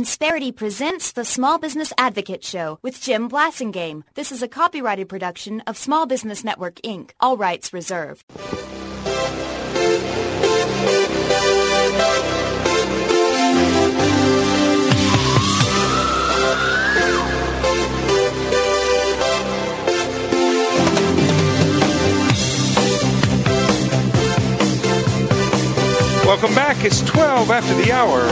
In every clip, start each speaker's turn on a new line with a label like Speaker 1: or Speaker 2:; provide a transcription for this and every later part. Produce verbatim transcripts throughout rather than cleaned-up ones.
Speaker 1: Insperity presents the Small Business Advocate Show with Jim Blasingame. This is a copyrighted production of Small Business Network, Incorporated. All rights reserved.
Speaker 2: Welcome back. It's twelve after the hour.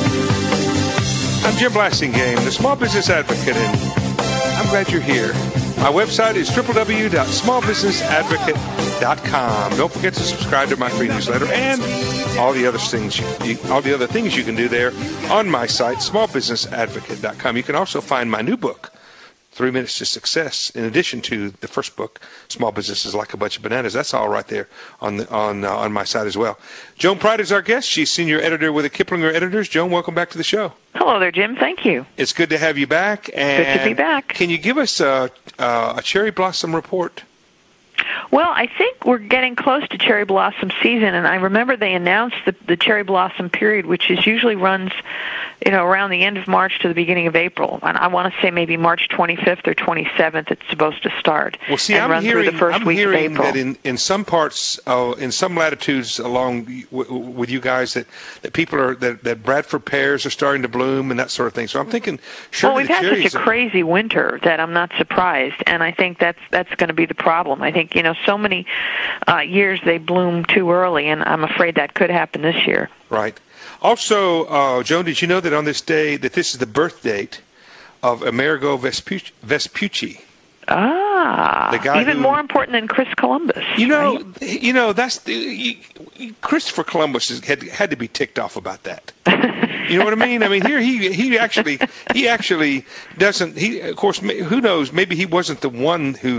Speaker 2: I'm Jim Blasingame, the Small Business Advocate, and I'm glad you're here. My website is w w w dot small business advocate dot com. Don't forget to subscribe to my free newsletter and all the other things you, all the other things you can do there on my site, small business advocate dot com. You can also find my new book, Three Minutes to Success, in addition to the first book, Small Business is Like a Bunch of Bananas. That's all right there on the, on uh, on my site as well. Joan Pride is our guest. She's senior editor with the Kiplinger Editors. Joan, welcome back to the show.
Speaker 3: Hello there, Jim. Thank you.
Speaker 2: It's good to have you back. And
Speaker 3: good to be back.
Speaker 2: Can you give us a, a, a cherry blossom report?
Speaker 3: Well, I think we're getting close to cherry blossom season, and I remember they announced the, the cherry blossom period, which is usually runs, you know, around the end of March to the beginning of April. And I want to say maybe March twenty-fifth or twenty-seventh it's supposed to start.
Speaker 2: Well, see,
Speaker 3: and
Speaker 2: I'm
Speaker 3: run
Speaker 2: hearing,
Speaker 3: through the first
Speaker 2: I'm
Speaker 3: week
Speaker 2: hearing
Speaker 3: of April.
Speaker 2: that in, in some parts, uh, in some latitudes along w- with you guys, that, that people are, that, that Bradford pears are starting to bloom and that sort of thing. So I'm thinking, sure.
Speaker 3: Well, we've had such a crazy winter that I'm not surprised, and I think that's that's going to be the problem. I think, you know, so many uh, years they bloom too early, and I'm afraid that could happen this year.
Speaker 2: Right. Also, uh, Joan, did you know that on this day, that this is the birth date of Amerigo Vespucci? Vespucci
Speaker 3: Ah,
Speaker 2: the guy
Speaker 3: even
Speaker 2: who,
Speaker 3: more important than Chris Columbus.
Speaker 2: You know,
Speaker 3: right?
Speaker 2: you know that's the, Christopher Columbus has, had had to be ticked off about that. You know what I mean? I mean, here he he actually he actually doesn't. He of course, who knows? Maybe he wasn't the one who.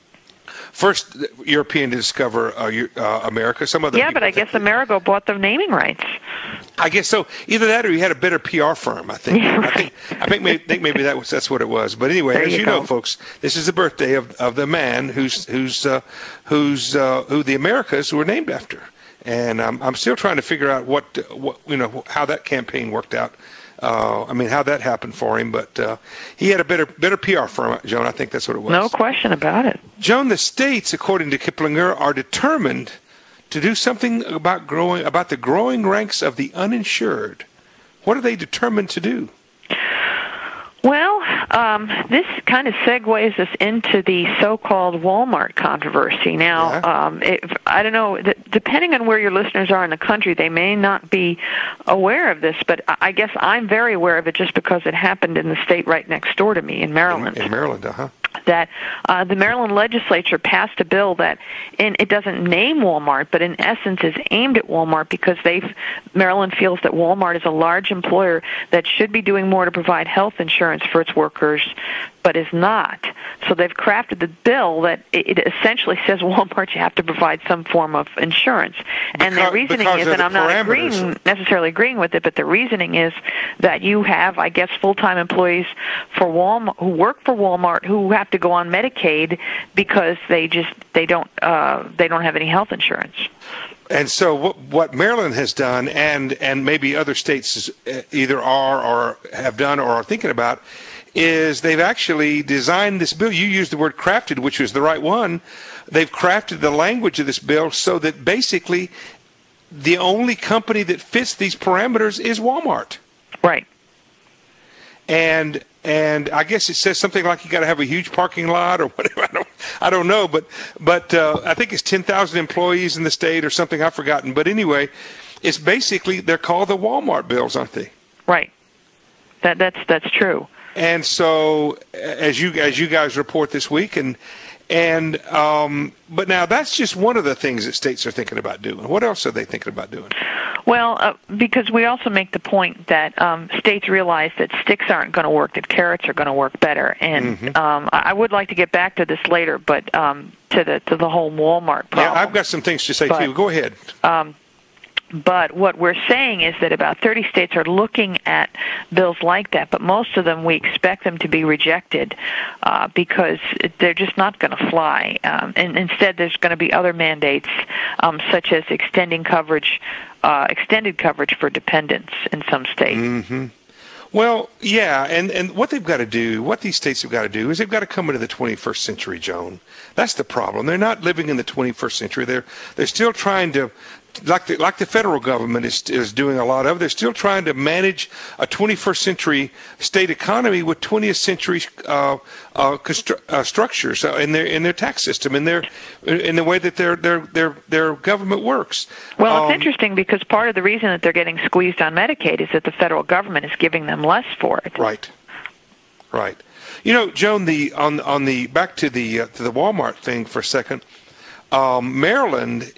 Speaker 2: First European to discover uh, uh, America. Some other
Speaker 3: yeah, but I guess Amerigo bought the naming rights.
Speaker 2: I guess so. Either that, or he had a better P R firm. I think.
Speaker 3: Yeah, right.
Speaker 2: I think. I think maybe, think maybe that was that's what it was. But anyway,
Speaker 3: there
Speaker 2: as
Speaker 3: you,
Speaker 2: you
Speaker 3: go.
Speaker 2: know, folks, this is the birthday of, of the man who's who's uh, who's uh, who the Americas were named after, and um, I'm still trying to figure out what what you know how that campaign worked out. Uh, I mean, how that happened for him, but uh, he had a better better P R firm, Joan. I think that's what it was.
Speaker 3: No question about it.
Speaker 2: Joan, the states, according to Kiplinger, are determined to do something about growing about the growing ranks of the uninsured. What are they determined to do?
Speaker 3: Well, um, this kind of segues us into the so-called Walmart controversy. Now,
Speaker 2: yeah.
Speaker 3: um, if, I don't know, th- depending on where your listeners are in the country, they may not be aware of this, but I guess I'm very aware of it just because it happened in the state right next door to me in Maryland.
Speaker 2: In, in Maryland, uh-huh.
Speaker 3: That uh, the Maryland legislature passed a bill that, in, it doesn't name Walmart, but in essence is aimed at Walmart because they've Maryland feels that Walmart is a large employer that should be doing more to provide health insurance for its workers, but is not. So they've crafted the bill that it, it essentially says Walmart you have to provide some form of insurance.
Speaker 2: Because,
Speaker 3: and the reasoning is, and I'm not agreeing, necessarily agreeing with it, but the reasoning is that you have, I guess, full-time employees for Walmart who work for Walmart who have to go on Medicaid because they just they don't uh, they don't have any health insurance.
Speaker 2: And so what, what Maryland has done, and and maybe other states either are or have done or are thinking about, is they've actually designed this bill. You used the word crafted, which was the right one. They've crafted the language of this bill so that basically the only company that fits these parameters is Walmart.
Speaker 3: Right.
Speaker 2: And and I guess it says something like you got to have a huge parking lot or whatever. I don't I don't know, but but uh, I think it's ten thousand employees in the state or something. I've forgotten. But anyway, it's basically they're called the Walmart bills, aren't they?
Speaker 3: Right. That that's that's true.
Speaker 2: And so, as you as you guys report this week, and and um, but now that's just one of the things that states are thinking about doing. What else are they thinking about doing?
Speaker 3: Well, uh, because we also make the point that um, states realize that sticks aren't going to work, that carrots are going to work better. And
Speaker 2: mm-hmm.
Speaker 3: um, I would like to get back to this later, but um, to the to the whole Walmart problem.
Speaker 2: Yeah, I've got some things to say
Speaker 3: but,
Speaker 2: too. Go ahead.
Speaker 3: Um, But what we're saying is that about thirty states are looking at bills like that, but most of them we expect them to be rejected uh, because they're just not going to fly. Um, and instead, there's going to be other mandates, um, such as extending coverage, uh, extended coverage for dependents in some states.
Speaker 2: Mm-hmm. Well, yeah, and, and what they've got to do, what these states have got to do, is they've got to come into the twenty-first century, Joan. That's the problem. They're not living in the twenty-first century. They're they're still trying to, like the, like the federal government is is doing a lot of. They're still trying to manage a twenty-first century state economy with twentieth century uh, uh, constru- uh, structures in their in their tax system, in their in the way that their their their their government works.
Speaker 3: Well,
Speaker 2: um,
Speaker 3: it's interesting because part of the reason that they're getting squeezed on Medicaid is that the federal government is giving them less for it.
Speaker 2: Right, right. You know, Joan, the on on the back to the uh, to the Walmart thing for a second. Um, Maryland,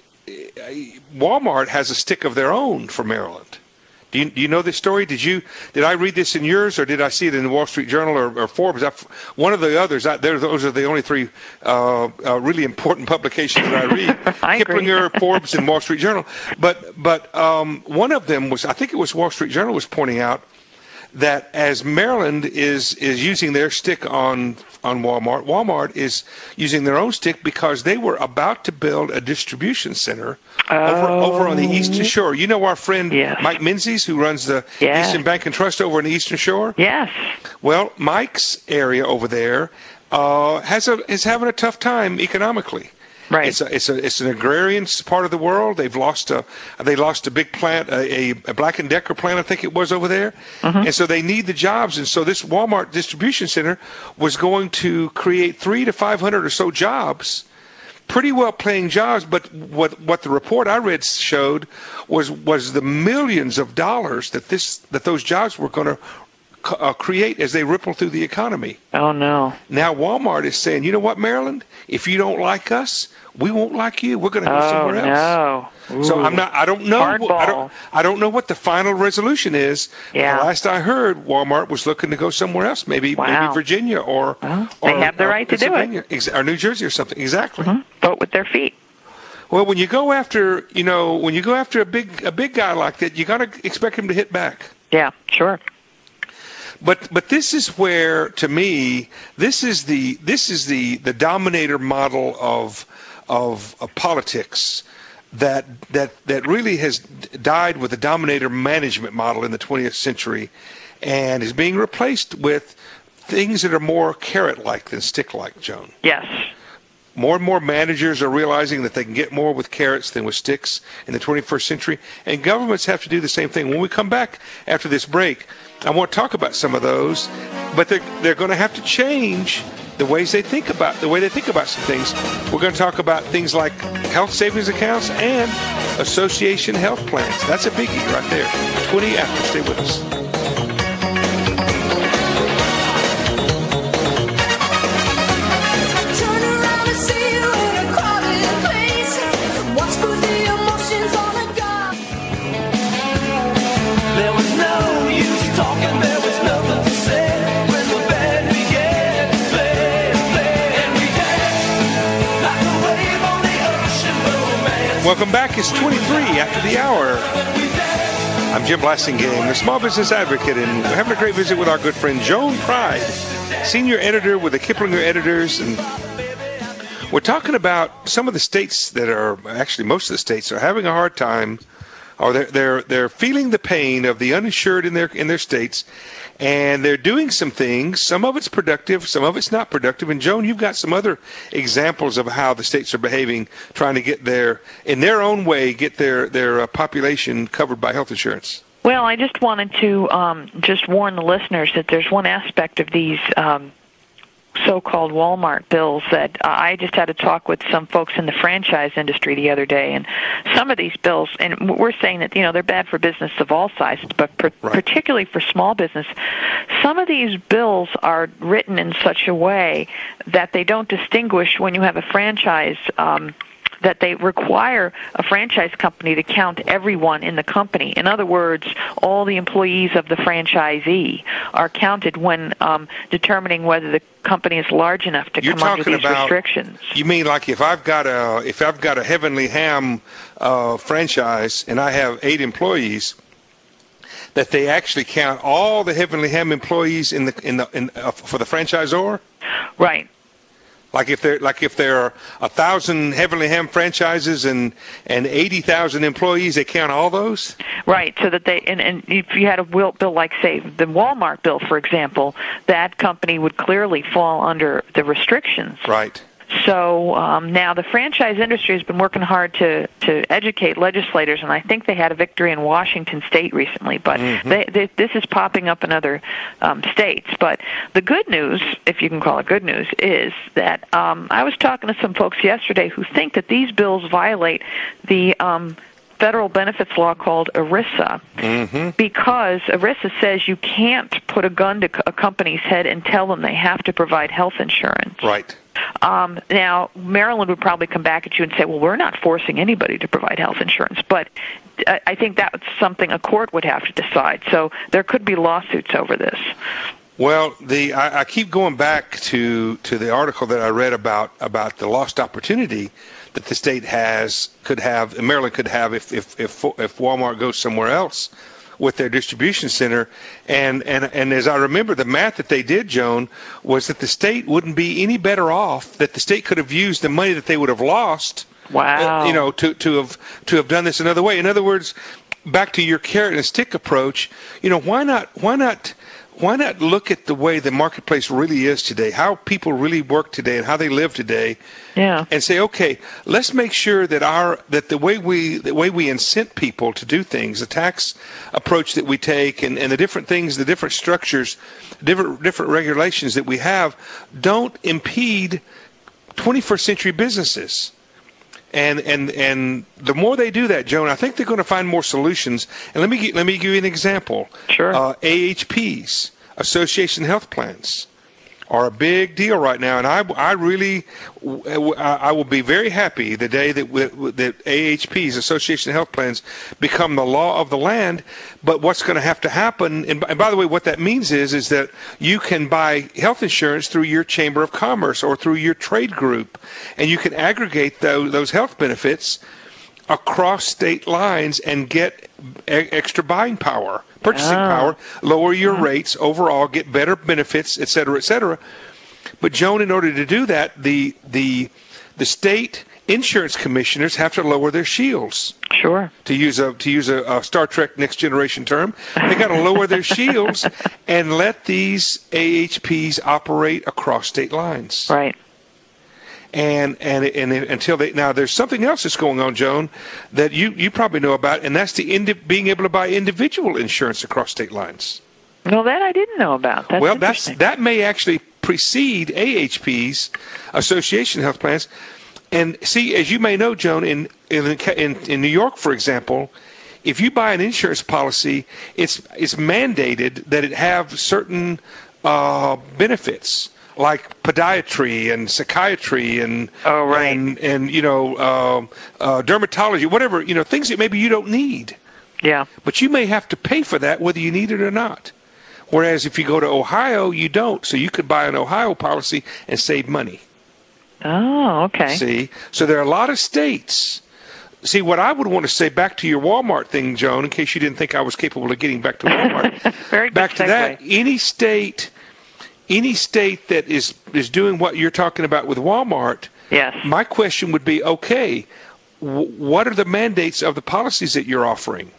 Speaker 2: Walmart has a stick of their own for Maryland. Do you, do you know this story? Did you did I read this in yours, or did I see it in the Wall Street Journal or, or Forbes? I, one of the others. I, those are the only three uh, uh, really important publications that I read:
Speaker 3: I
Speaker 2: Kiplinger, Forbes, and Wall Street Journal. But but um, one of them was, I think it was Wall Street Journal, was pointing out that as Maryland is is using their stick on on Walmart, Walmart is using their own stick because they were about to build a distribution center
Speaker 3: oh.
Speaker 2: over over on the Eastern Shore. You know our friend
Speaker 3: yes.
Speaker 2: Mike Menzies, who runs the
Speaker 3: yes.
Speaker 2: Eastern Bank and Trust over on the Eastern Shore?
Speaker 3: Yes.
Speaker 2: Well, Mike's area over there uh, has a is having a tough time economically.
Speaker 3: Right.
Speaker 2: It's a, it's a, it's an agrarian part of the world. They've lost a they lost a big plant, a, a Black and Decker plant, I think it was over there, mm-hmm. and so they need the jobs. And so this Walmart distribution center was going to create three to five hundred or so jobs, pretty well paying jobs. But what what the report I read showed was was the millions of dollars that this that those jobs were going to Uh, create as they ripple through the economy.
Speaker 3: Oh, no.
Speaker 2: Now Walmart is saying, you know what, Maryland? If you don't like us, we won't like you. We're going to go
Speaker 3: oh,
Speaker 2: somewhere else.
Speaker 3: No.
Speaker 2: So I'm not. I don't know.
Speaker 3: Hardball.
Speaker 2: I don't. I don't know what the final resolution is.
Speaker 3: Yeah.
Speaker 2: The last I heard, Walmart was looking to go somewhere else, maybe
Speaker 3: wow.
Speaker 2: maybe Virginia or
Speaker 3: well,
Speaker 2: or,
Speaker 3: they have the
Speaker 2: or
Speaker 3: right to do
Speaker 2: it, or New Jersey or something. Exactly.
Speaker 3: Mm-hmm. Vote with their feet.
Speaker 2: Well, when you go after, you know, when you go after a big a big guy like that, you got to expect him to hit back.
Speaker 3: Yeah. Sure.
Speaker 2: But but this is where, to me, this is the this is the, the dominator model of, of of politics that that that really has died with the dominator management model in the twentieth century, and is being replaced with things that are more carrot-like than stick-like, Joan.
Speaker 3: Yes.
Speaker 2: More and more managers are realizing that they can get more with carrots than with sticks in the twenty-first century, and governments have to do the same thing. When we come back after this break, I want to talk about some of those, but they're, they're going to have to change the ways they think about the way they think about some things. We're going to talk about things like health savings accounts and association health plans. That's a biggie right there. twenty after. Stay with us. Welcome back. It's twenty-three after the hour. I'm Jim Blasingame, the Small Business Advocate, and we're having a great visit with our good friend Joan Pride, Senior Editor with the Kiplinger Editors. And we're talking about some of the states that are, actually most of the states are having a hard time, or they're they're, they're feeling the pain of the uninsured in their in their states, and they're doing some things. Some of it's productive, some of it's not productive. And Joan, you've got some other examples of how the states are behaving, trying to get their, in their own way, get their their uh, population covered by health insurance.
Speaker 3: Well, I just wanted to um, just warn the listeners that there's one aspect of these um, so-called Walmart bills that uh, I just had a talk with some folks in the franchise industry the other day, and some of these bills, and we're saying that, you know, they're bad for business of all sizes, but per- right. particularly for small business. Some of these bills are written in such a way that they don't distinguish when you have a franchise um that they require a franchise company to count everyone in the company. In other words, all the employees of the franchisee are counted when um, determining whether the company is large enough to
Speaker 2: You're
Speaker 3: come under these
Speaker 2: about,
Speaker 3: restrictions.
Speaker 2: You mean like if I've got a if I've got a Heavenly Ham uh, franchise and I have eight employees, that they actually count all the Heavenly Ham employees in the in the in, uh, for the franchisor?
Speaker 3: Right.
Speaker 2: Like if there, like if there are a thousand Heavenly Ham franchises and and eighty thousand employees, they count all those.
Speaker 3: Right. So that they and, and if you had a bill like say the Walmart bill, for example, that company would clearly fall under the restrictions.
Speaker 2: Right.
Speaker 3: So um, now the franchise industry has been working hard to, to educate legislators, and I think they had a victory in Washington State recently, but mm-hmm. they, they, this is popping up in other um, states. But the good news, if you can call it good news, is that um, I was talking to some folks yesterday who think that these bills violate the um, federal benefits law called ERISA, mm-hmm. because ERISA says you can't put a gun to a company's head and tell them they have to provide health insurance.
Speaker 2: Right.
Speaker 3: Um, now, Maryland would probably come back at you and say, well, we're not forcing anybody to provide health insurance. But I think that's something a court would have to decide. So there could be lawsuits over this.
Speaker 2: Well, the I, I keep going back to, to the article that I read about, about the lost opportunity that the state has, could have, Maryland could have if, if, if, if Walmart goes somewhere else with their distribution center. And, and, and as I remember, the math that they did, Joan, was that the state wouldn't be any better off, that the state could have used the money that they would have lost,
Speaker 3: wow.
Speaker 2: uh, you know, to, to have to have done this another way. In other words, back to your carrot and stick approach, you know, why not why not why not look at the way the marketplace really is today, how people really work today and how they live today,
Speaker 3: yeah.
Speaker 2: and say, okay, let's make sure that our that the way we the way we incent people to do things, the tax approach that we take, and, and the different things, the different structures, different different regulations that we have, don't impede twenty-first century businesses. And and and the more they do that, Joan, I think they're going to find more solutions. And let me get, let me give you an example.
Speaker 3: Sure.
Speaker 2: Uh, A H Ps, Association Health Plans, are a big deal right now, and I, I really I will be very happy the day that that A H Ps, Association Health Plans, become the law of the land. But what's going to have to happen, and, and by the way, what that means is is that you can buy health insurance through your Chamber of Commerce or through your trade group, and you can aggregate those, those health benefits across state lines and get e- extra buying power, purchasing oh. power, lower your mm-hmm. rates overall, get better benefits, et cetera, et cetera. But Joan, in order to do that, the the the state insurance commissioners have to lower their shields.
Speaker 3: Sure.
Speaker 2: To use a to use a, a Star Trek Next Generation term, they got to lower their shields and let these A H Ps operate across state lines.
Speaker 3: Right.
Speaker 2: And, and and until they now, there's something else that's going on, Joan, that you, you probably know about, and that's the indi- being able to buy individual insurance across state lines.
Speaker 3: Well, that I didn't know about. That's
Speaker 2: well, that's that may actually precede A H Ps, Association Health Plans. And see, as you may know, Joan, in in in, in New York, for example, if you buy an insurance policy, it's it's mandated that it have certain uh, benefits, like podiatry and psychiatry and
Speaker 3: oh, right.
Speaker 2: and, and you know uh, uh, dermatology, whatever, you know, things that maybe you don't need.
Speaker 3: Yeah.
Speaker 2: But you may have to pay for that whether you need it or not. Whereas if you go to Ohio, you don't. So you could buy an Ohio policy and save money.
Speaker 3: Oh, okay.
Speaker 2: See? So there are a lot of states. See, what I would want to say back to your Walmart thing, Joan, in case you didn't think I was capable of getting back to Walmart.
Speaker 3: Very
Speaker 2: back to
Speaker 3: segue.
Speaker 2: that, any state any state that is, is doing what you're talking about with Walmart,
Speaker 3: yes.
Speaker 2: My question would be, okay, w- what are the mandates of the policies that you're offering?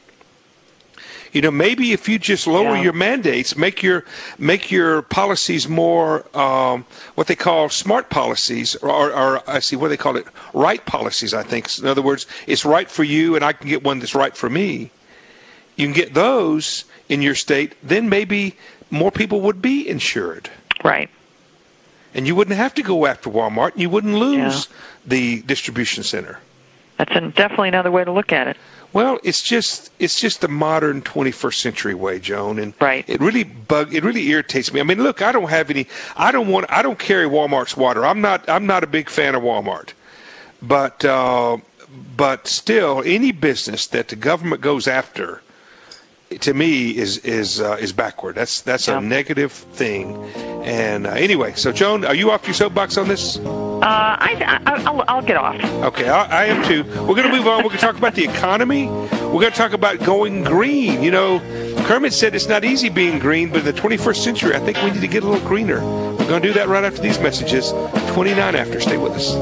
Speaker 2: You know, maybe if you just lower
Speaker 3: yeah.
Speaker 2: your mandates, make your make your policies more um, what they call smart policies, or, or, or I see what they call it, right policies, I think. In other words, it's right for you, and I can get one that's right for me. You can get those in your state, then maybe more people would be insured.
Speaker 3: Right.
Speaker 2: And you wouldn't have to go after Walmart, and you wouldn't lose
Speaker 3: yeah.
Speaker 2: the distribution center.
Speaker 3: That's an, definitely another way to look at it.
Speaker 2: Well, it's just it's just the modern twenty-first century way, Joan, and
Speaker 3: right.
Speaker 2: it really bug it really irritates me. I mean, look, I don't have any, I don't want, I don't carry Walmart's water. I'm not I'm not a big fan of Walmart, but uh, but still, any business that the government goes after, to me, is is uh, is backward. That's that's yeah. a negative thing. And uh, anyway, so Joan, are you off your soapbox on this?
Speaker 3: Uh, I, I, I'll, I'll get off.
Speaker 2: Okay, I, I am too. We're going to move on. We're going to talk about the economy. We're going to talk about going green. You know, Kermit said it's not easy being green, but in the twenty-first century, I think we need to get a little greener. We're going to do that right after these messages. twenty-nine after. Stay with us.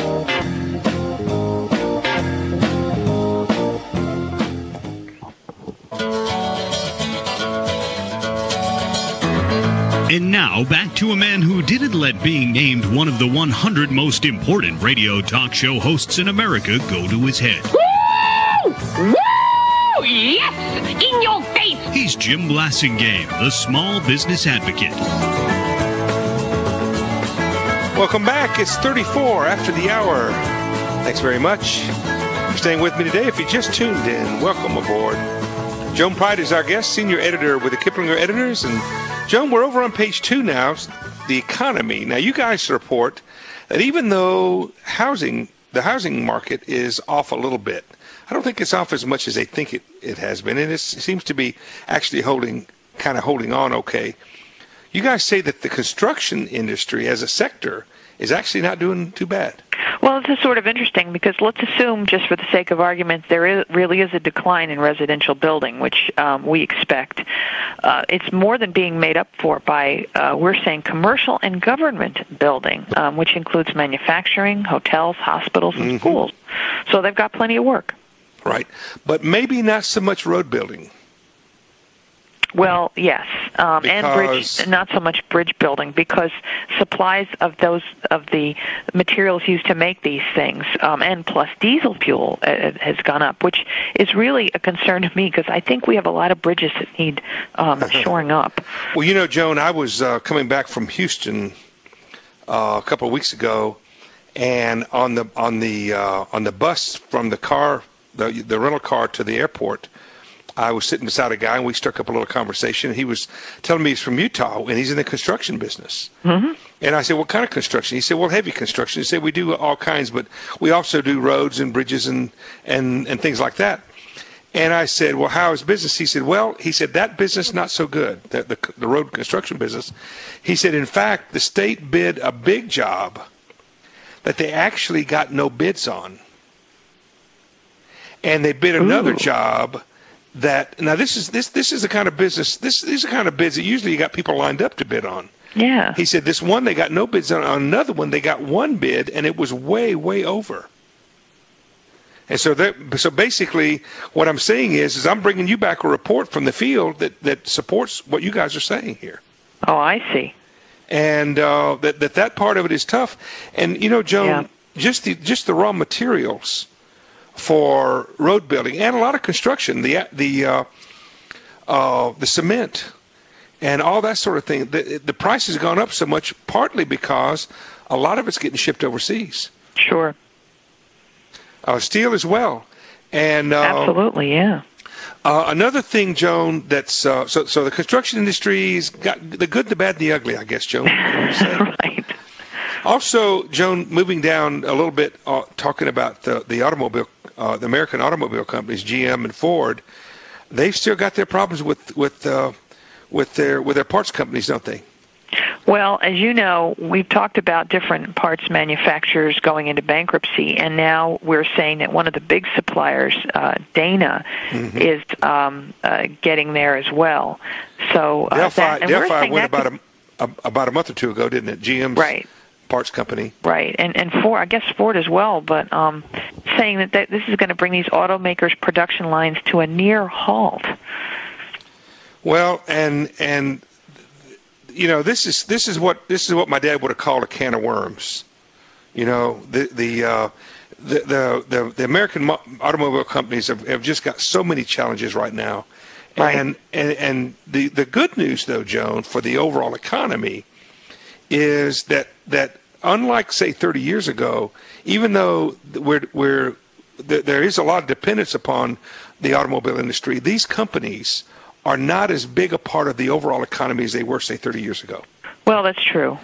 Speaker 4: And now, back to a man who didn't let being named one of the one hundred most important radio talk show hosts in America go to his head.
Speaker 5: Woo! Woo! Yes! In your face!
Speaker 4: He's Jim Blasingame, the small business advocate.
Speaker 2: Welcome back. It's thirty-four after the hour. Thanks very much for staying with me today. If you just tuned in, welcome aboard. Joan Pride is our guest, senior editor with the Kiplinger Editors. And Joan, we're over on page two now, the economy. Now, you guys report that even though housing, the housing market is off a little bit, I don't think it's off as much as they think it, it has been. And it's, it seems to be actually holding, kind of holding on okay. You guys say that the construction industry as a sector is actually not doing too bad.
Speaker 3: Well, this is sort of interesting because let's assume, just for the sake of argument, there is, really is a decline in residential building, which um, we expect. Uh, it's more than being made up for by, uh, we're saying, commercial and government building, um, which includes manufacturing, hotels, hospitals, and mm-hmm. schools. So they've got plenty of work.
Speaker 2: Right. But maybe not so much road building.
Speaker 3: Well, yes, um, and bridge, not so much bridge building, because supplies of those of the materials used to make these things, um, and plus diesel fuel uh, has gone up, which is really a concern to me because I think we have a lot of bridges that need um, shoring up.
Speaker 2: Well, you know, Joan, I was uh, coming back from Houston uh, a couple of weeks ago, and on the on the uh, on the bus from the car, the the rental car to the airport, I was sitting beside a guy, and we struck up a little conversation. He was telling me he's from Utah, and he's in the construction business. Mm-hmm. And I said, what kind of construction? He said, well, heavy construction. He said, we do all kinds, but we also do roads and bridges and, and, and things like that. And I said, well, how is business? He said, well, he said, that business not so good, the, the, the road construction business. He said, in fact, the state bid a big job that they actually got no bids on. And they bid another Ooh. job that now this is this this is the kind of business this these are the kind of bids that usually you got people lined up to bid on.
Speaker 3: Yeah.
Speaker 2: He said this one they got no bids on. On another one they got one bid and it was way way over. And so that so basically what I'm saying is is I'm bringing you back a report from the field that that supports what you guys are saying here.
Speaker 3: Oh, I see.
Speaker 2: And uh, that that that part of it is tough. And you know, Joan, yeah. just the just the raw materials for road building and a lot of construction, the the uh, uh, the cement and all that sort of thing. The, the price has gone up so much, partly because a lot of it's getting shipped overseas.
Speaker 3: Sure.
Speaker 2: Uh, steel as well, and uh,
Speaker 3: absolutely, yeah.
Speaker 2: Uh, another thing, Joan, that's uh, so so the construction industry's got the good, the bad, and the ugly, I guess, Joan.
Speaker 3: Right.
Speaker 2: Also, Joan, moving down a little bit, uh, talking about the, the automobile, uh, the American automobile companies, G M and Ford, they've still got their problems with with uh, with their with their parts companies, don't they?
Speaker 3: Well, as you know, we've talked about different parts manufacturers going into bankruptcy, and now we're saying that one of the big suppliers, uh, Dana, mm-hmm. is um, uh, getting there as well. So uh,
Speaker 2: Delphi,
Speaker 3: that, and
Speaker 2: Delphi went
Speaker 3: about
Speaker 2: could, a, a, about a month or two ago, didn't it? G M's
Speaker 3: right.
Speaker 2: parts company.
Speaker 3: Right, and and Ford, I guess Ford as well, but um, saying that, that this is going to bring these automakers' production lines to a near halt.
Speaker 2: Well, and and. You know, this is this is what this is what my dad would have called a can of worms. You know, the the uh, the, the the the American automobile companies have, have just got so many challenges right now,
Speaker 3: right.
Speaker 2: and and and the the good news though, Joan, for the overall economy, is that that unlike say thirty years ago, even though we're we're there is a lot of dependence upon the automobile industry, these companies are not as big a part of the overall economy as they were, say, thirty years ago.
Speaker 3: Well, that's true.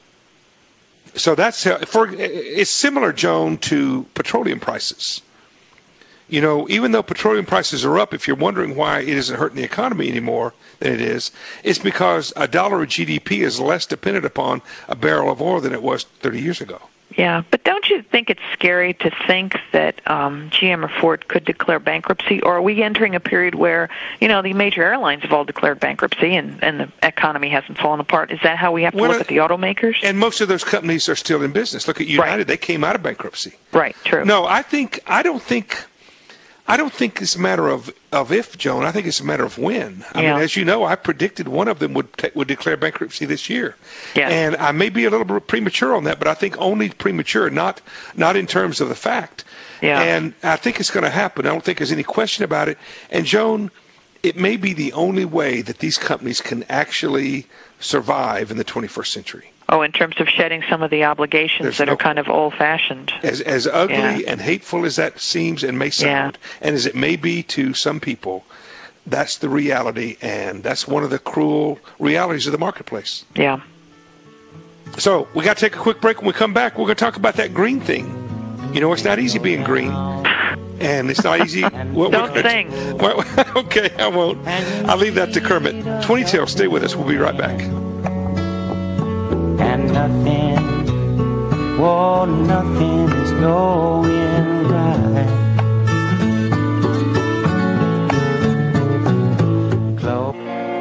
Speaker 2: So that's uh, for it's similar, Joan, to petroleum prices. You know, even though petroleum prices are up, if you're wondering why it isn't hurting the economy anymore than it is, it's because a dollar of G D P is less dependent upon a barrel of oil than it was thirty years ago.
Speaker 3: Yeah, but don't don't you think it's scary to think that um, G M or Ford could declare bankruptcy, or are we entering a period where, you know, the major airlines have all declared bankruptcy and, and the economy hasn't fallen apart? Is that how we have to
Speaker 2: well,
Speaker 3: look at the automakers?
Speaker 2: And most of those companies are still in business. Look at United;
Speaker 3: right.
Speaker 2: They came out of bankruptcy.
Speaker 3: Right. True.
Speaker 2: No, I think I don't think. I don't think it's a matter of, of if, Joan. I think it's a matter of when. I
Speaker 3: yeah.
Speaker 2: mean, as you know, I predicted one of them would t- would declare bankruptcy this year.
Speaker 3: Yes.
Speaker 2: And I may be a little bit premature on that, but I think only premature, not not in terms of the fact.
Speaker 3: Yeah.
Speaker 2: And I think it's going to happen. I don't think there's any question about it. And, Joan, it may be the only way that these companies can actually survive in the twenty-first century.
Speaker 3: Oh, in terms of shedding some of the obligations
Speaker 2: There's
Speaker 3: that
Speaker 2: no,
Speaker 3: are kind of old-fashioned.
Speaker 2: As as ugly
Speaker 3: yeah.
Speaker 2: and hateful as that seems and may sound,
Speaker 3: yeah.
Speaker 2: and as it may be to some people, that's the reality, and that's one of the cruel realities of the marketplace.
Speaker 3: Yeah.
Speaker 2: So we got to take a quick break. When we come back, we're going to talk about that green thing. You know, it's not easy being green, and it's not easy. What,
Speaker 3: Don't
Speaker 2: what,
Speaker 3: sing.
Speaker 2: What, okay, I won't. I'll leave that to Kermit. twenty tail, stay with us. We'll be right back.
Speaker 6: And nothing, oh, nothing is going right. Close.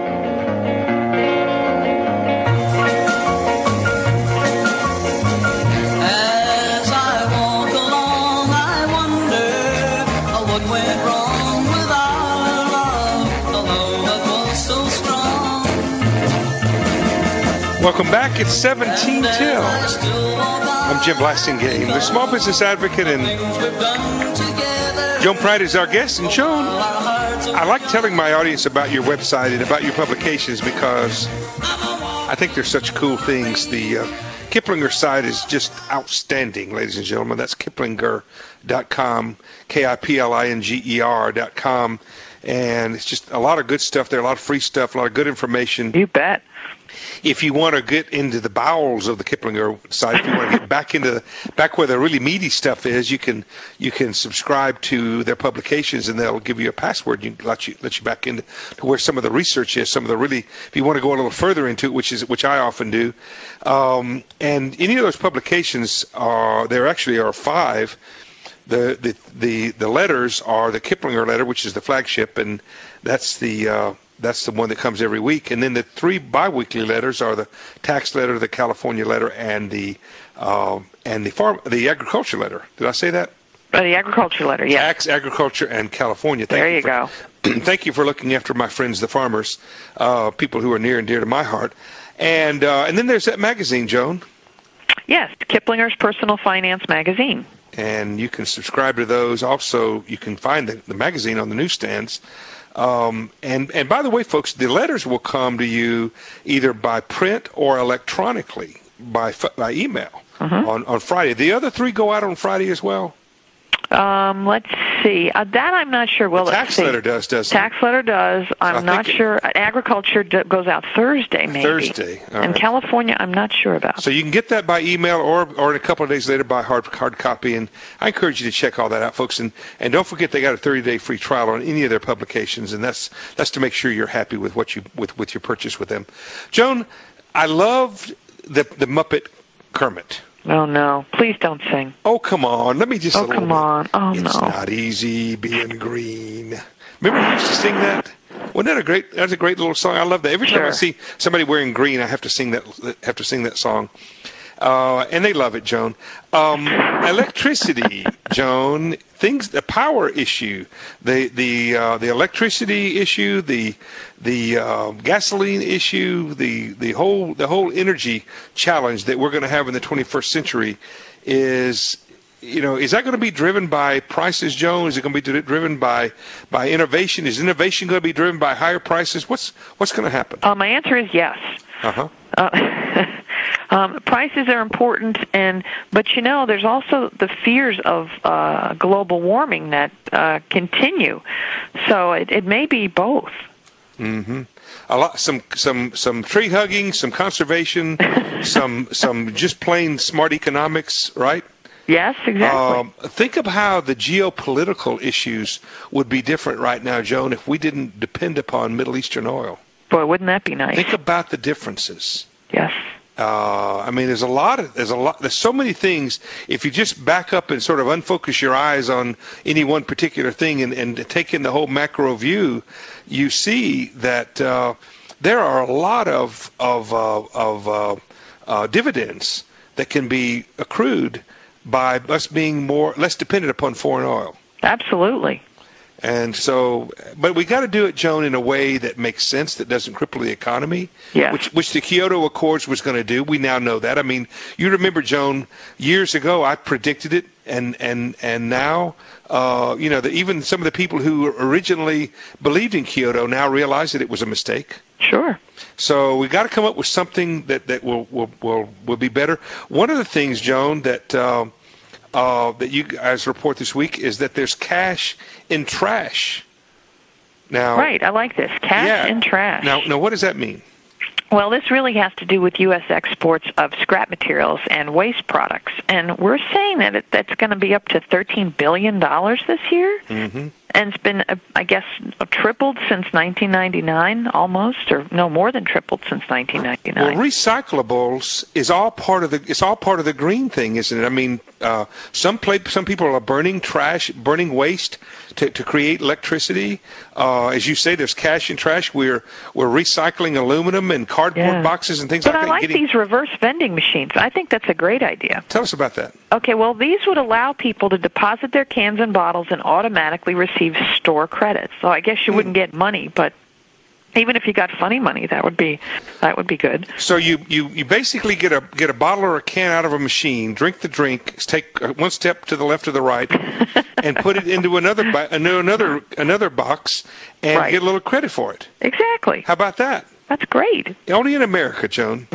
Speaker 7: As I walk along, I wonder what went wrong with our love, although it was so strong.
Speaker 2: Welcome back. It's seventeen till. I'm Jim Blasingame, the small business advocate, and Joan Pratt is our guest. And Joan, I like telling my audience about your website and about your publications because I think they're such cool things. The uh, Kiplinger site is just outstanding, ladies and gentlemen. That's Kiplinger dot com, K I P L I N G E R dot com. And it's just a lot of good stuff there, a lot of free stuff, a lot of good information.
Speaker 3: You bet.
Speaker 2: If you want to get into the bowels of the Kiplinger site, if you want to get back into the, back where the really meaty stuff is, you can you can subscribe to their publications, and they'll give you a password. You can let you let you back into to where some of the research is. Some of the really, if you want to go a little further into it, which is which I often do. Um, and any of those publications are there actually are five. The the the the letters are the Kiplinger letter, which is the flagship, and that's the uh, that's the one that comes every week. And then the three biweekly letters are the tax letter, the California letter, and the uh, and the farm the agriculture letter. Did I say that?
Speaker 3: Uh, the agriculture letter, yeah.
Speaker 2: Tax, agriculture, and California. Thank
Speaker 3: there you,
Speaker 2: you for,
Speaker 3: go.
Speaker 2: Thank you for looking after my friends, the farmers, uh, people who are near and dear to my heart. And uh, and then there's that magazine, Joan.
Speaker 3: Yes, Kiplinger's Personal Finance Magazine.
Speaker 2: And you can subscribe to those. Also, you can find the, the magazine on the newsstands. Um, and, and by the way, folks, the letters will come to you either by print or electronically by by email
Speaker 3: mm-hmm.
Speaker 2: on, on Friday. The other three go out on Friday as well.
Speaker 3: Um, let's see. Uh, that I'm not sure. Well,
Speaker 2: the tax
Speaker 3: let's
Speaker 2: letter
Speaker 3: see.
Speaker 2: does, doesn't
Speaker 3: tax
Speaker 2: it?
Speaker 3: letter does. I'm
Speaker 2: I
Speaker 3: not
Speaker 2: think
Speaker 3: sure. It, Agriculture d- goes out Thursday, maybe.
Speaker 2: Thursday. All
Speaker 3: and
Speaker 2: right.
Speaker 3: California, I'm not sure about.
Speaker 2: So you can get that by email or or a couple of days later by hard hard copy. And I encourage you to check all that out, folks. And and don't forget they got a thirty day free trial on any of their publications, and that's that's to make sure you're happy with what you with with your purchase with them. Joan, I loved the the Muppet Kermit.
Speaker 3: Oh, no. Please don't sing.
Speaker 2: Oh, come on. Let me just...
Speaker 3: Oh, come on. Oh,
Speaker 2: it's
Speaker 3: no.
Speaker 2: It's not easy being green. Remember you used to sing that? Wasn't that a great... That was a great little song. I love that. Every time
Speaker 3: sure.
Speaker 2: I see somebody wearing green, I have to sing that have to sing that song. Uh, and they love it, Joan. Um, electricity, Joan. Things... The power issue. The the uh, the electricity issue, the the uh, gasoline issue, the the whole the whole energy challenge that we're going to have in the twenty-first century is, you know, is that going to be driven by prices, Joan? Is it going to be driven by by innovation? Is innovation going to be driven by higher prices? What's what's going to happen?
Speaker 3: Uh, my answer is yes.
Speaker 2: Uh-huh.
Speaker 3: Uh Um, prices are important, and but you know, there's also the fears of uh, global warming that uh, continue. So it, it may be both.
Speaker 2: Mm-hmm. A lot, some some some tree hugging, some conservation, some some just plain smart economics, right?
Speaker 3: Yes, exactly.
Speaker 2: Um, think of how the geopolitical issues would be different right now, Joan, if we didn't depend upon Middle Eastern oil.
Speaker 3: Boy, wouldn't that be nice?
Speaker 2: Think about the differences.
Speaker 3: Yes.
Speaker 2: Uh, I mean, there's a lot of, there's a lot, there's so many things. If you just back up and sort of unfocus your eyes on any one particular thing and, and take in the whole macro view, you see that uh, there are a lot of of uh, of uh, uh, dividends that can be accrued by us being more less dependent upon foreign oil.
Speaker 3: Absolutely.
Speaker 2: And so, but we got to do it, Joan, in a way that makes sense, that doesn't cripple the economy,
Speaker 3: yes.
Speaker 2: which which the Kyoto Accords was going to do. We now know that. I mean, you remember, Joan, years ago I predicted it, and and and now, uh, you know, that even some of the people who originally believed in Kyoto now realize that it was a mistake.
Speaker 3: Sure.
Speaker 2: So we got to come up with something that that will will will, will be better. One of the things, Joan, that uh, Uh, that you guys report this week is that there's cash in trash. Now,
Speaker 3: right, I like this. Cash
Speaker 2: yeah.
Speaker 3: in trash.
Speaker 2: Now, now, what does that mean?
Speaker 3: Well, this really has to do with U S exports of scrap materials and waste products. And we're saying that it, that's going to be up to thirteen billion dollars this year.
Speaker 2: Mm-hmm.
Speaker 3: And it's been, uh, I guess, tripled since nineteen ninety-nine, almost, or no, more than tripled since nineteen ninety-nine.
Speaker 2: Well, recyclables is all part of the. It's all part of the green thing, isn't it? I mean, uh, some play, some people are burning trash, burning waste to, to create electricity. Uh, as you say, there's cash in trash. We're we're recycling aluminum and cardboard
Speaker 3: yeah.
Speaker 2: boxes and things
Speaker 3: but
Speaker 2: like
Speaker 3: I
Speaker 2: that.
Speaker 3: like
Speaker 2: getting...
Speaker 3: these reverse vending machines. I think that's a great idea.
Speaker 2: Tell us about that.
Speaker 3: Okay, well, these would allow people to deposit their cans and bottles and automatically receive store credits. So I guess you mm. wouldn't get money, but even if you got funny money, that would be that would be good.
Speaker 2: So you, you, you basically get a get a bottle or a can out of a machine, drink the drink, take one step to the left or the right, and put it into another another another box, and
Speaker 3: right.
Speaker 2: get a little credit for it.
Speaker 3: Exactly.
Speaker 2: How about that?
Speaker 3: That's great.
Speaker 2: Only in America, Joan.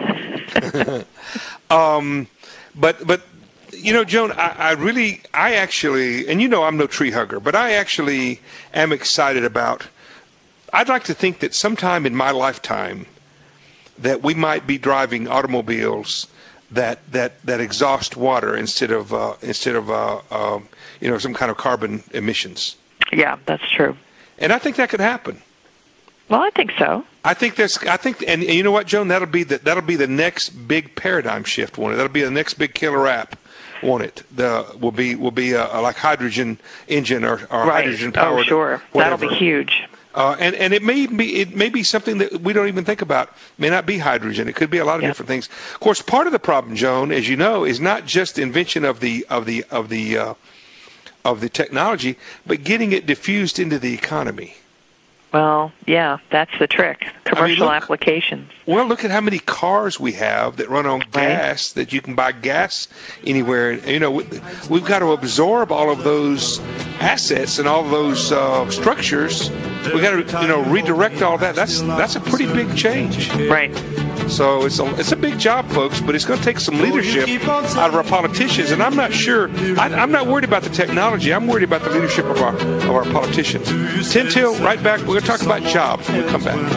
Speaker 2: um, but but. You know, Joan, I, I really, I actually, and you know I'm no tree hugger, but I actually am excited about, I'd like to think that sometime in my lifetime that we might be driving automobiles that that, that exhaust water instead of, uh, instead of uh, uh, you know, some kind of carbon emissions.
Speaker 3: Yeah, that's true.
Speaker 2: And I think that could happen.
Speaker 3: Well, I think so.
Speaker 2: I think that's. I think, and, and you know what, Joan? That'll be the that'll be the next big paradigm shift. Won't it? That'll be the next big killer app. Won't it? The will be will be a, a like hydrogen engine or, or
Speaker 3: right.
Speaker 2: hydrogen powered.
Speaker 3: Oh, sure.
Speaker 2: Whatever.
Speaker 3: That'll be huge.
Speaker 2: Uh, and and it may be it may be something that we don't even think about. It may not be hydrogen. It could be a lot of
Speaker 3: yeah.
Speaker 2: different things. Of course, part of the problem, Joan, as you know, is not just invention of the of the of the uh, of the technology, but getting it diffused into the economy.
Speaker 3: Well, yeah, that's the trick. Commercial
Speaker 2: I mean, look,
Speaker 3: applications.
Speaker 2: Well, look at how many cars we have that run on
Speaker 3: right.
Speaker 2: gas, that you can buy gas anywhere. You know, we've got to absorb all of those assets and all of those uh, structures. We've got to, you know, redirect all that. That's that's a pretty big change.
Speaker 3: Right.
Speaker 2: So it's a, it's a big job, folks, but it's going to take some leadership out of our politicians. And I'm not sure, I, I'm not worried about the technology. I'm worried about the leadership of our of our politicians. ten till, right back. We're going to talk about jobs when we come back.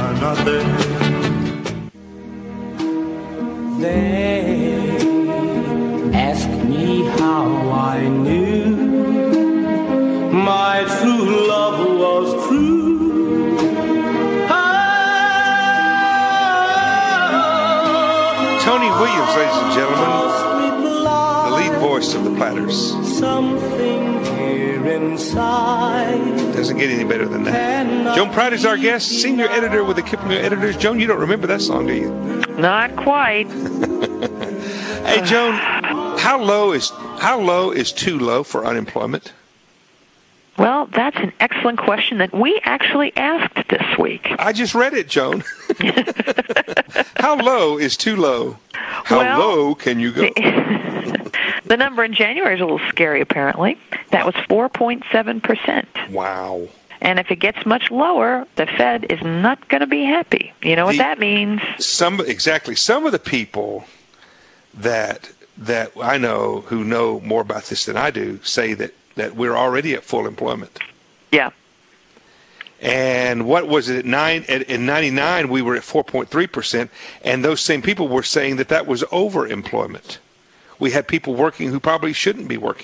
Speaker 6: They ask me how I knew my true love was true.
Speaker 2: Tony Williams, ladies and gentlemen, the lead voice of the Platters.
Speaker 6: Something here inside
Speaker 2: doesn't get any better than that. Joan Pratt is our guest, senior editor with the Kiplinger Editors. Joan, you don't remember that song, do you?
Speaker 3: Not quite.
Speaker 2: Hey, Joan, how low is how low is too low for unemployment?
Speaker 3: Well, that's an excellent question that we actually asked this week.
Speaker 2: I just read it, Joan. How low is too low? How
Speaker 3: well,
Speaker 2: low can you go?
Speaker 3: The number in January is a little scary, apparently. That was four point seven percent.
Speaker 2: Wow.
Speaker 3: And if it gets much lower, the Fed is not going to be happy. You know what
Speaker 2: the,
Speaker 3: that means?
Speaker 2: Some exactly. Some of the people that that I know who know more about this than I do say that, that we're already at full employment.
Speaker 3: Yeah.
Speaker 2: And what was it at nine? At, in ninety-nine, we were at four point three percent, and those same people were saying that that was overemployment. We had people working who probably shouldn't be working.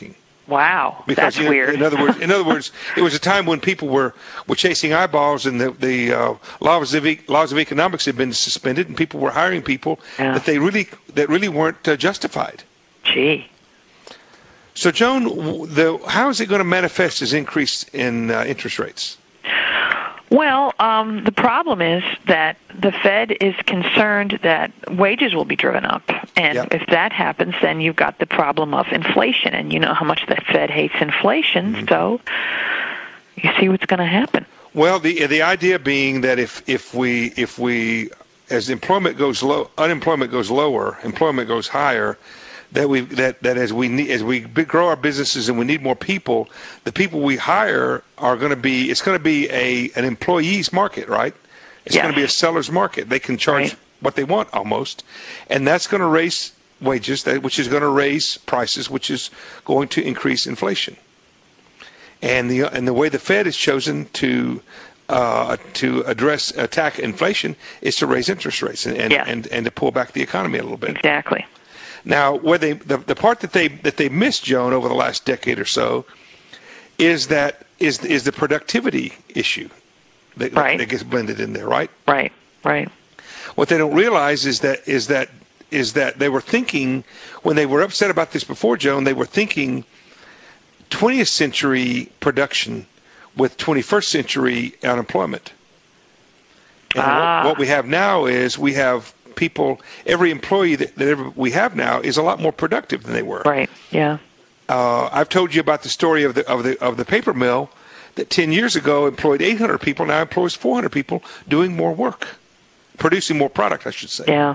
Speaker 3: Wow,
Speaker 2: because,
Speaker 3: that's
Speaker 2: you know,
Speaker 3: weird.
Speaker 2: In other words, in other words, it was a time when people were, were chasing eyeballs, and the the uh, laws of e- laws of economics had been suspended, and people were hiring people
Speaker 3: Yeah.
Speaker 2: that they really that really weren't uh, justified.
Speaker 3: Gee.
Speaker 2: So, Joan, w- the how is it going to manifest as increase in uh, interest rates?
Speaker 3: Well, um, the problem is that the Fed is concerned that wages will be driven up. And
Speaker 2: Yep.
Speaker 3: if that happens, then you've got the problem of inflation. And you know how much the Fed hates inflation,
Speaker 2: Mm-hmm.
Speaker 3: so you see what's going to happen.
Speaker 2: Well, the the idea being that if if we if we as employment goes low, unemployment goes lower, employment goes higher. That we that, that as we need, as we grow our businesses and we need more people, the people we hire are going to be it's going to be a an employees market, right? It's
Speaker 3: Yes.
Speaker 2: going to be a seller's market. They can charge
Speaker 3: Right.
Speaker 2: what they want almost, and that's going to raise wages, that, which is going to raise prices, which is going to increase inflation. And the and the way the Fed has chosen to uh, to address attack inflation is to raise interest rates and and,
Speaker 3: Yeah.
Speaker 2: and and to pull back the economy a little bit.
Speaker 3: Exactly.
Speaker 2: Now, where they the, the part that they that they missed, Joan, over the last decade or so, is that is is the productivity issue that,
Speaker 3: Right.
Speaker 2: that gets blended in there, right?
Speaker 3: Right, right.
Speaker 2: What they don't realize is that is that is that they were thinking when they were upset about this before, Joan, they were thinking twentieth century production with twenty-first century unemployment. And
Speaker 3: Ah.
Speaker 2: what, what we have now is we have people, every employee that, that ever we have now is a lot more productive than they were.
Speaker 3: Right, yeah.
Speaker 2: Uh, I've told you about the story of the of the of the paper mill that ten years ago employed eight hundred people, now employs four hundred people doing more work, producing more product, I should say.
Speaker 3: Yeah.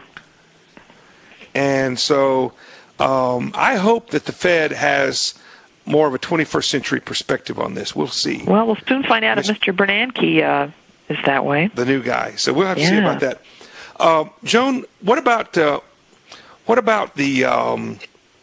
Speaker 2: And so um, I hope that the Fed has more of a twenty-first century perspective on this. We'll see.
Speaker 3: Well, we'll soon find out if Mister Bernanke uh, is that way.
Speaker 2: The new guy. So we'll have to see
Speaker 3: Yeah.
Speaker 2: about that. Uh, Joan, what about uh, what about the um,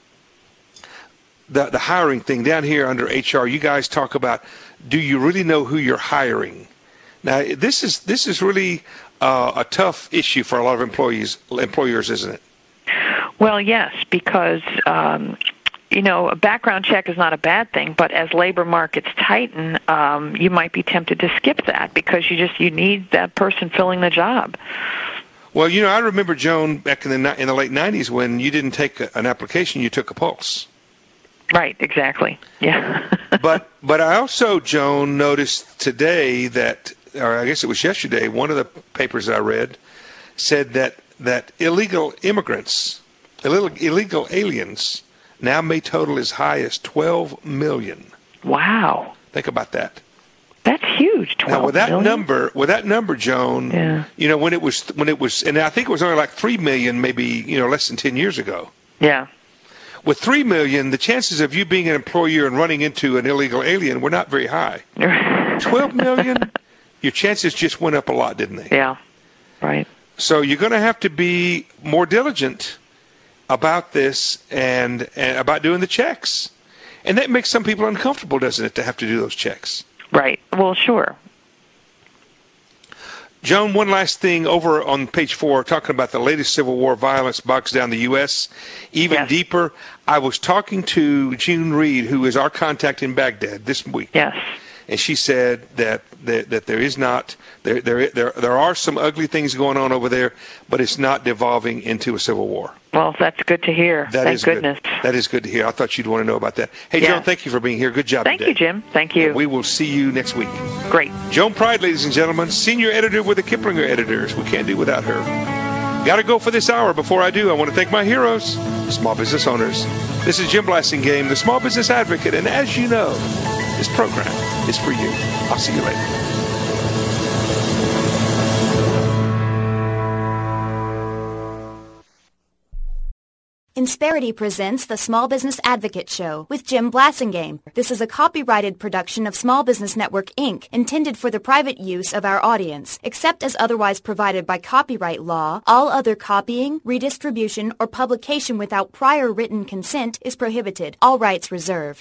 Speaker 2: the the hiring thing down here under H R? You guys talk about, do you really know who you're hiring? Now, this is this is really uh, a tough issue for a lot of employees employers, isn't it?
Speaker 3: Well, yes, because um, you know, a background check is not a bad thing, but as labor markets tighten, um, you might be tempted to skip that because you just you need that person filling the job.
Speaker 2: Well, you know, I remember, Joan, back in the ni- in the late nineties when you didn't take a, an application, you took a pulse.
Speaker 3: Right, exactly. Yeah.
Speaker 2: but but I also, Joan, noticed today that, or I guess it was yesterday, one of the papers I read said that that illegal immigrants, illegal, illegal aliens, now may total as high as twelve million.
Speaker 3: Wow.
Speaker 2: Think about that.
Speaker 3: That's huge. twelve
Speaker 2: Now, with that
Speaker 3: million?
Speaker 2: number, with that number, Joan,
Speaker 3: Yeah.
Speaker 2: you know, when it was when it was, and I think it was only like three million, maybe you know, less than ten years ago.
Speaker 3: Yeah.
Speaker 2: With three million, the chances of you being an employer and running into an illegal alien were not very high. twelve million, your chances just went up a lot, didn't they?
Speaker 3: Yeah. Right.
Speaker 2: So you're going to have to be more diligent about this and, and about doing the checks. And that makes some people uncomfortable, doesn't it, to have to do those checks?
Speaker 3: Right. Well, sure.
Speaker 2: Joan, one last thing over on page four, talking about the latest Civil War violence bogs down the U S even
Speaker 3: Yes.
Speaker 2: deeper. I was talking to June Reed, who is our contact in Baghdad this week.
Speaker 3: Yes.
Speaker 2: And she said that, that that there is not there there there there are some ugly things going on over there, but it's not devolving into a civil war.
Speaker 3: Well, that's good to hear.
Speaker 2: That
Speaker 3: Thank
Speaker 2: is
Speaker 3: goodness.
Speaker 2: good. That is good to hear. I thought you'd want to know about that. Hey,
Speaker 3: Yeah.
Speaker 2: Joan, thank you for being here. Good job
Speaker 3: Thank
Speaker 2: today.
Speaker 3: you, Jim. Thank you.
Speaker 2: We will see you next week.
Speaker 3: Great.
Speaker 2: Joan Pride, ladies and gentlemen, senior editor with the Kiplinger Editors. We can't do without her. Got to go for this hour. Before I do, I want to thank my heroes, the small business owners. This is Jim Blassingame, the small business advocate, and as you know, this program is for you. I'll see you later.
Speaker 1: Insperity presents the Small Business Advocate Show with Jim Blassingame. This is a copyrighted production of Small Business Network, Incorporated, intended for the private use of our audience. Except as otherwise provided by copyright law, all other copying, redistribution, or publication without prior written consent is prohibited. All rights reserved.